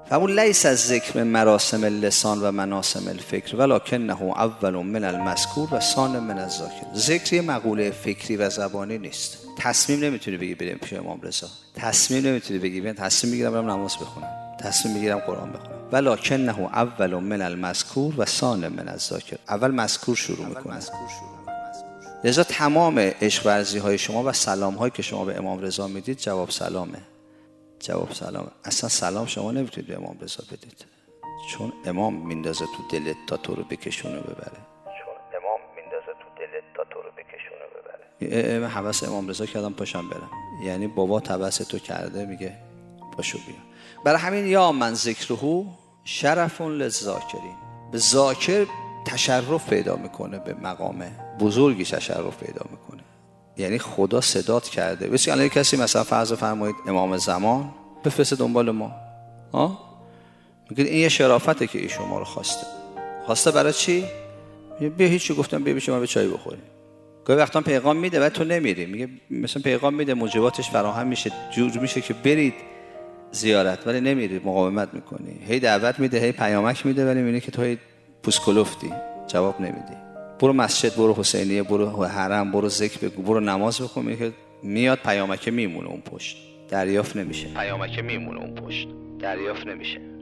فقول لیس از ذکر مراسم اللسان و مناسم الفکر ولکنه اول من المذکور و ثان من الذاکر. ذکر یه مقوله فکری و زبانی نیست. تصمیم نمیتونی بگی بریم پیش امام رضا، تصمیم نمیتونی بگی من تصمیم میگیرم برم نماز بخونم، تصمیم میگیرم قرآن بخونم. ولکنه اول من المذکور و ثان من الذاکر. اول مذکور شروع میکنه. لذا تمام عشق ورزی های شما و سلام هایی که شما به امام رضا میدید جواب سلامه. جواب سلام. اصلا سلام شما نمیتونید به امام رضا بدید، چون امام میندازه تو دلت تا تو رو بکشونه ببره. من حوس امام رضا کردم پاشم برم، یعنی بابا حوس تو کرده میگه پاشو بیا. برای همین یا من ذکرهو شرف للذاکرین. به ذاکر تشرف پیدا میکنه، به مقام بزرگی تشرف پیدا میکنه. یعنی خدا صدات کرده. بسید الان کسی مثلا فرض فرمایید امام زمان بفرسته دنبال ما، میگه این یه شرافته که ایشون ما رو خواسته برای چی؟ بیا هیچی، گفتم بیا بشین ما به چای بخوریم. گاهی وقتا پیغام میده و تو نمیری، میگه مثلا پیغام میده موجباتش فراهم میشه، جور میشه که برید زیارت، ولی نمیری، مقاومت میکنی. هی دعوت میده، هی پیامک میده، ولی میبینی که تو هی پوسکلفتی، جواب نمیدی. برو مسجد، برو حسینیه، برو حرم، برو ذکر بگو، برو نماز بخون. میگه که میاد پیامک میمونه اون پشت، دریافت نمیشه.